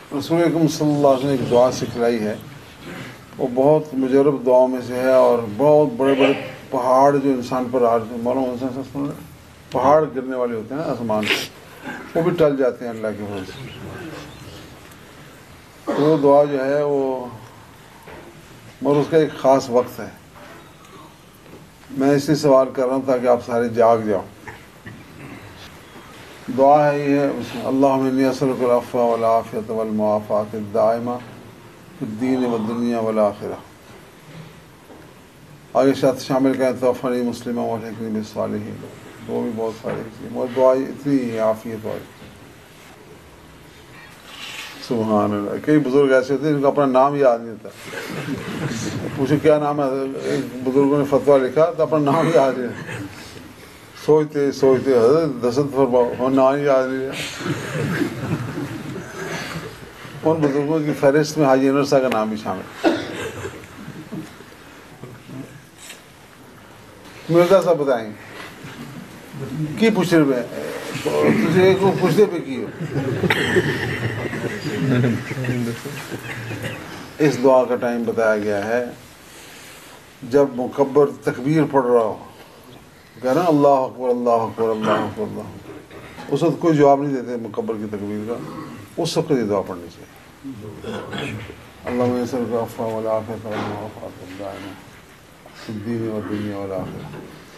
رسول اکرم صلی اللہ علیہ وسلم نے ایک دعا سکھلائی ہے، وہ بہت مجرب دعاؤں میں سے ہے، اور بہت بڑے بڑے پہاڑ جو انسان پر معلوم پہاڑ گرنے والے ہوتے ہیں نا آسمان سے، وہ بھی ٹل جاتے ہیں اللہ کے فضل سے۔ تو وہ دعا جو ہے وہ مگر اس کا ایک خاص وقت ہے۔ میں اس لیے سوال کر رہا ہوں تاکہ آپ سارے جاگ جاؤ۔ دعا ہے یہ ہے، اللہم انی اسألک العفو والعافیۃ والمعافاۃ الدائمہ فی الدین والدنیا والآخرہ۔ آگے ساتھ شامل کریں توفنی مسلمہ والحقنی بالصالحین، وہ بھی بہت سارے مگر دعا اتنی ہی عافیت والی۔ سبحان اللہ۔ کئی بزرگ ایسے ہوتے ہیں جن کو اپنا نام یاد نہیں ہوتا، پوچھے کیا نام ہے، ایک بزرگوں نے فتویٰ لکھا تو اپنا نام یاد نہیں، سوچتے سوچتے حضرت دست فرماؤ، نام یاد نہیں رہا۔ ان بزرگوں کی فہرست میں حاجی انور صاحب کا نام بھی شامل۔ مرزا صاحب بتائیں کی پوچھ رہے تجھے کو پوچھتے پہ کی ہو۔ اس دعا کا ٹائم بتایا گیا ہے جب مکبر تکبیر پڑھ رہا ہو، کہہ رہا اللہ اکبر اللہ اکبر اللہ اکبر اللہ اکبر، اس وقت کوئی جواب نہیں دیتے مکبر کی تکبیر کا، اس وقت یہ دعا پڑھنی چاہیے۔ اللہم اسألک العفو والعافیۃ والمعافاۃ الدائمہ فی الدین والدنیا والآخرہ۔